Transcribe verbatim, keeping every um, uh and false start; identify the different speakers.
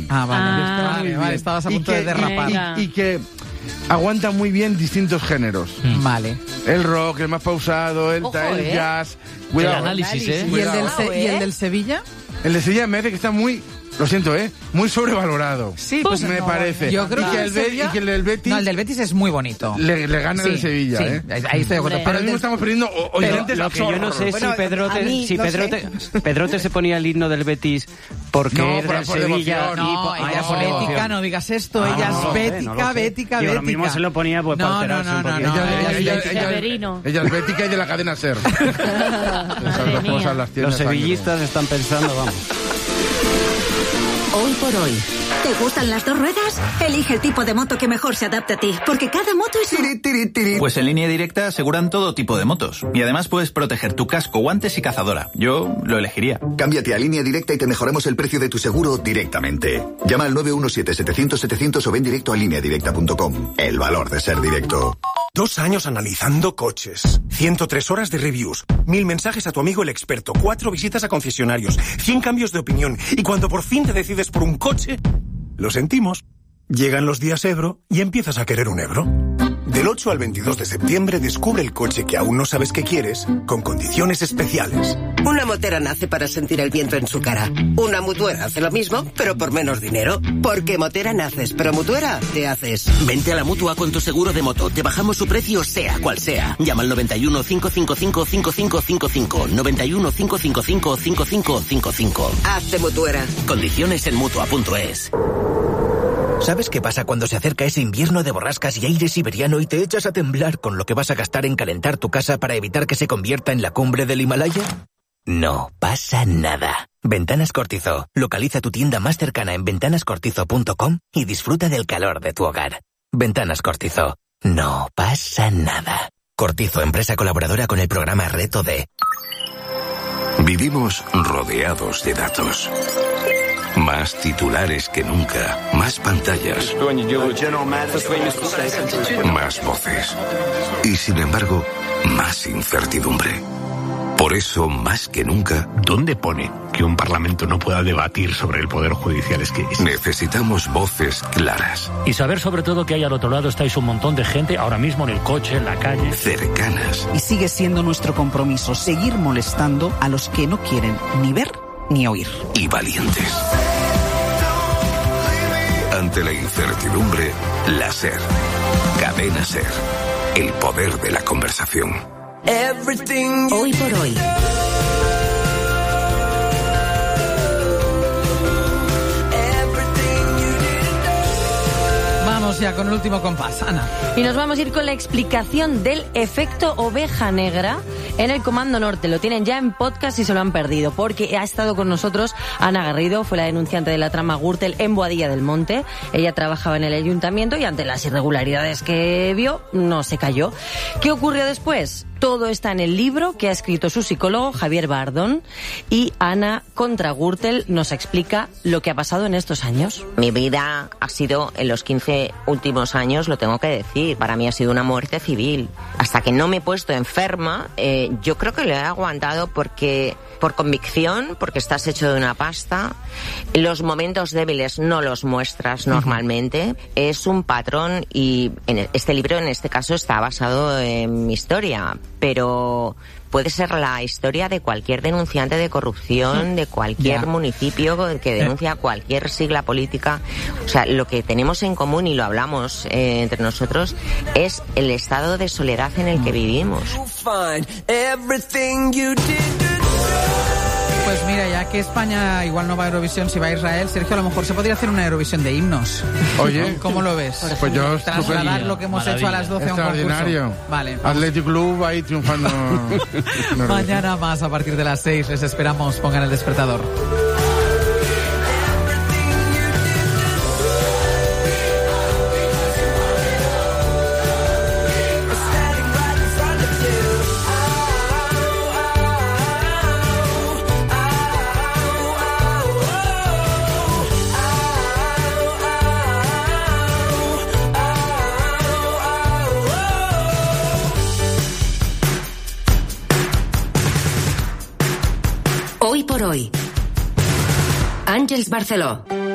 Speaker 1: Ah, vale,
Speaker 2: Ah,
Speaker 1: vale, vale, estabas a punto
Speaker 3: que,
Speaker 1: de derrapar.
Speaker 3: Y, y, y que aguanta muy bien distintos géneros.
Speaker 1: Mm. Vale.
Speaker 3: El rock, el más pausado, el,
Speaker 4: Ojo,
Speaker 3: ta- el
Speaker 4: eh.
Speaker 3: jazz. Cuidado.
Speaker 2: El análisis, ¿eh?
Speaker 1: ¿Y el, del
Speaker 4: Cuidado,
Speaker 1: Se- ¿Y el
Speaker 4: ¿eh?
Speaker 1: del Sevilla?
Speaker 3: El de Sevilla me parece que está muy, lo siento, ¿eh? Muy sobrevalorado.
Speaker 1: Sí, pues
Speaker 3: me
Speaker 1: no,
Speaker 3: parece.
Speaker 1: yo creo
Speaker 3: y
Speaker 1: que
Speaker 3: que
Speaker 1: el
Speaker 3: el, Be-
Speaker 1: Sevilla-
Speaker 3: y que el del Betis
Speaker 1: No, el del Betis es muy bonito.
Speaker 3: le, le gana
Speaker 1: Sí,
Speaker 3: el de Sevilla,
Speaker 1: sí,
Speaker 3: ¿eh?
Speaker 1: ahí estoy de acuerdo.
Speaker 3: Ahora
Speaker 1: Pero el
Speaker 3: mismo
Speaker 1: del-
Speaker 3: estamos perdiendo o- oyentes
Speaker 5: Lo que yo no sé
Speaker 4: Bueno,
Speaker 5: si Pedrote,
Speaker 4: a mí,
Speaker 5: si
Speaker 4: no
Speaker 5: Pedrote, Pedrote se ponía el himno del Betis porque
Speaker 3: No,
Speaker 5: era
Speaker 3: por-
Speaker 5: del
Speaker 3: por
Speaker 5: Sevilla.
Speaker 3: devoción.
Speaker 5: y
Speaker 1: No,
Speaker 5: po-
Speaker 1: ella
Speaker 5: ah,
Speaker 1: es
Speaker 5: por
Speaker 1: bética,
Speaker 5: devoción.
Speaker 1: no digas esto.
Speaker 5: Ah,
Speaker 1: ella
Speaker 5: no
Speaker 1: es
Speaker 5: lo sé,
Speaker 1: bética,
Speaker 5: no lo sé.
Speaker 1: bética,
Speaker 5: Digo,
Speaker 1: bética.
Speaker 5: lo mismo se lo ponía pues, para
Speaker 1: No,
Speaker 5: alterarse
Speaker 1: no,
Speaker 5: un
Speaker 1: no,
Speaker 5: poquito.
Speaker 1: no,
Speaker 3: Ella,
Speaker 1: ella
Speaker 3: ella,
Speaker 1: es
Speaker 3: ella,
Speaker 1: bética.
Speaker 3: ella-
Speaker 2: Severino.
Speaker 3: ella es bética y de la cadena SER. Esas dos
Speaker 2: mía.
Speaker 3: cosas las tiene
Speaker 5: Los
Speaker 3: sangre.
Speaker 5: sevillistas están pensando, vamos.
Speaker 6: Hoy por hoy. ¿Te gustan las dos ruedas? Elige el tipo de moto que mejor se adapte a ti, porque cada moto es un...
Speaker 7: Pues en Línea Directa aseguran todo tipo de motos. Y además puedes proteger tu casco, guantes y cazadora. Yo lo elegiría.
Speaker 8: Cámbiate a Línea Directa y te mejoramos el precio de tu seguro directamente. Llama al nueve uno siete, setecientos, setecientos o ven directo a línea directa punto com. El valor de ser directo.
Speaker 9: Dos años analizando coches, ciento tres horas de reviews, mil mensajes a tu amigo el experto, cuatro visitas a concesionarios, cien cambios de opinión, y cuando por fin te decides por un coche, lo sentimos. Llegan los días Ebro y empiezas a querer un Ebro. Del ocho al veintidós de septiembre descubre el coche que aún no sabes que quieres, con condiciones especiales.
Speaker 10: Una motera nace para sentir el viento en su cara. Una mutuera hace lo mismo, pero por menos dinero. Porque motera naces, pero mutuera te haces.
Speaker 11: Vente a la Mutua con tu seguro de moto. Te bajamos su precio sea cual sea. Llama al noventa y uno, cinco cinco cinco, cinco cinco cinco cinco. noventa y uno, cinco cinco cinco, cinco cinco cinco cinco.
Speaker 10: Hazte mutuera.
Speaker 11: Condiciones en Mutua punto es.
Speaker 12: ¿Sabes qué pasa cuando se acerca ese invierno de borrascas y aire siberiano y te echas a temblar con lo que vas a gastar en calentar tu casa para evitar que se convierta en la cumbre del Himalaya? No pasa nada. Ventanas Cortizo. Localiza tu tienda más cercana en ventanas cortizo punto com y disfruta del calor de tu hogar. Ventanas Cortizo. No pasa nada. Cortizo, empresa colaboradora con el programa Reto D.
Speaker 13: Vivimos rodeados de datos. Más titulares que nunca, más pantallas, más voces. Y sin embargo, más incertidumbre. Por eso, más que nunca...
Speaker 14: ¿Dónde pone que un parlamento no pueda debatir sobre el poder judicial? Es que... Es...
Speaker 13: Necesitamos voces claras.
Speaker 15: Y saber sobre todo que ahí al otro lado estáis un montón de gente, ahora mismo en el coche, en la calle.
Speaker 13: Cercanas.
Speaker 16: Y sigue siendo nuestro compromiso seguir molestando a los que no quieren ni ver ni oír.
Speaker 13: Y valientes. Ante la incertidumbre, la SER. Cadena SER. El poder de la conversación.
Speaker 6: Hoy por hoy.
Speaker 1: Vamos ya con el último compás, Ana.
Speaker 4: Y nos vamos a ir con la explicación del efecto oveja negra en el Comando Norte. Lo tienen ya en podcast y se lo han perdido, porque ha estado con nosotros Ana Garrido, fue la denunciante de la trama Gürtel en Boadilla del Monte. Ella trabajaba en el ayuntamiento y ante las irregularidades que vio, no se cayó. ¿Qué ocurrió después? Todo está en el libro que ha escrito su psicólogo Javier Bardón, y Ana contra Gürtel nos explica lo que ha pasado en estos años.
Speaker 17: Mi vida ha sido, en los quince últimos años, lo tengo que decir, para mí ha sido una muerte civil. Hasta que no me he puesto enferma, eh, yo creo que lo he aguantado porque... por convicción, porque estás hecho de una pasta. Los momentos débiles no los muestras normalmente. Uh-huh. Es un patrón, y en este libro, en este caso, está basado en mi historia, pero puede ser la historia de cualquier denunciante de corrupción, de cualquier yeah. municipio que denuncia cualquier sigla política. O sea, lo que tenemos en común, y lo hablamos eh, entre nosotros, es el estado de soledad en el que vivimos.
Speaker 1: Pues mira, ya que España igual no va a Eurovisión, si va a Israel, Sergio, a lo mejor se podría hacer una Eurovisión de himnos.
Speaker 3: Oye,
Speaker 1: ¿cómo lo ves?
Speaker 3: Pues yo
Speaker 1: trasladar lo que hemos
Speaker 3: maravilla.
Speaker 1: hecho a las doce a un concurso.
Speaker 3: Extraordinario.
Speaker 1: Vale.
Speaker 3: Athletic Club ahí triunfando.
Speaker 1: Mañana más a partir de las seis. Les esperamos. Pongan el despertador.
Speaker 6: Hoy por hoy. Àngels Barceló.